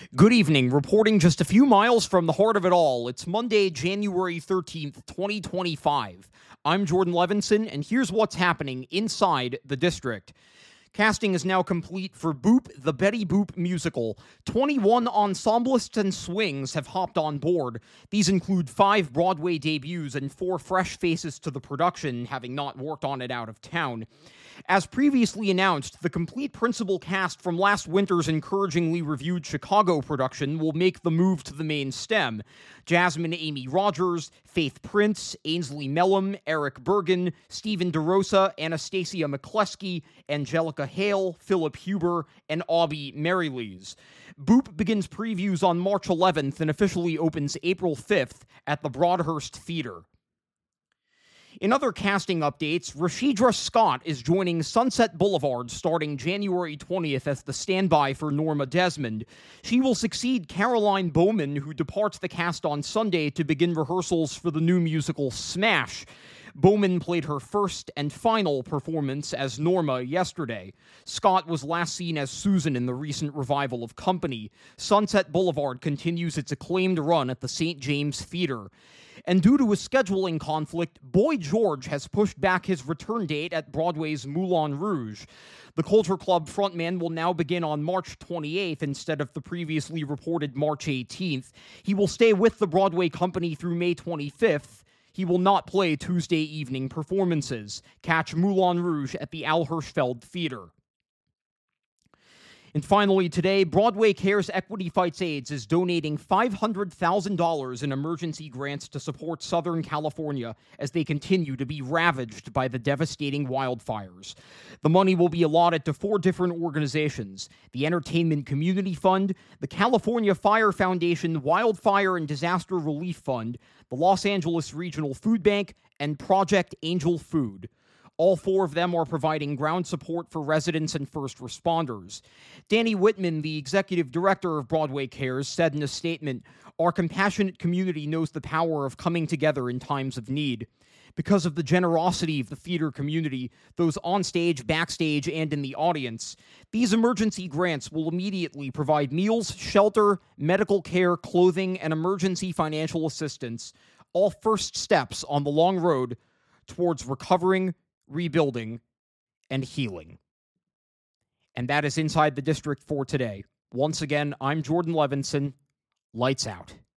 Good evening. Reporting just a few miles from the heart of it all. It's Monday, January 13th, 2025. I'm Jordan Levinson, and here's what's happening inside the district. Casting is now complete for Boop, the Betty Boop musical. 21 ensemblists and swings have hopped on board. These include 5 Broadway debuts and 4 fresh faces to the production, having not worked on it out of town. As previously announced, the complete principal cast from last winter's encouragingly reviewed Chicago production will make the move to the main stem. Jasmine Amy Rogers, Faith Prince, Ainsley Mellum, Eric Bergen, Stephen DeRosa, Anastasia McCleskey, Angelica Hale, Philip Huber, and Aubie Marylees. Boop begins previews on March 11th and officially opens April 5th at the Broadhurst Theater. In other casting updates, Rashidra Scott is joining Sunset Boulevard starting January 20th as the standby for Norma Desmond. She will succeed Caroline Bowman, who departs the cast on Sunday to begin rehearsals for the new musical Smash. Bowman played her first and final performance as Norma yesterday. Scott was last seen as Susan in the recent revival of Company. Sunset Boulevard continues its acclaimed run at the St. James Theater. And due to a scheduling conflict, Boy George has pushed back his return date at Broadway's Moulin Rouge. The Culture Club frontman will now begin on March 28th instead of the previously reported March 18th. He will stay with the Broadway company through May 25th. He will not play Tuesday evening performances. Catch Moulin Rouge at the Al Hirschfeld Theater. And finally, today, Broadway Cares Equity Fights AIDS is donating $500,000 in emergency grants to support Southern California as they continue to be ravaged by the devastating wildfires. The money will be allotted to 4 different organizations: the Entertainment Community Fund, the California Fire Foundation Wildfire and Disaster Relief Fund, the Los Angeles Regional Food Bank, and Project Angel Food. All 4 of them are providing ground support for residents and first responders. Danny Whitman, the executive director of Broadway Cares, said in a statement, "Our compassionate community knows the power of coming together in times of need. Because of the generosity of the theater community, those on stage, backstage, and in the audience, these emergency grants will immediately provide meals, shelter, medical care, clothing, and emergency financial assistance, all first steps on the long road towards recovering, rebuilding, and healing." And that is Inside the District for today. Once again, I'm Jordan Levinson. Lights out.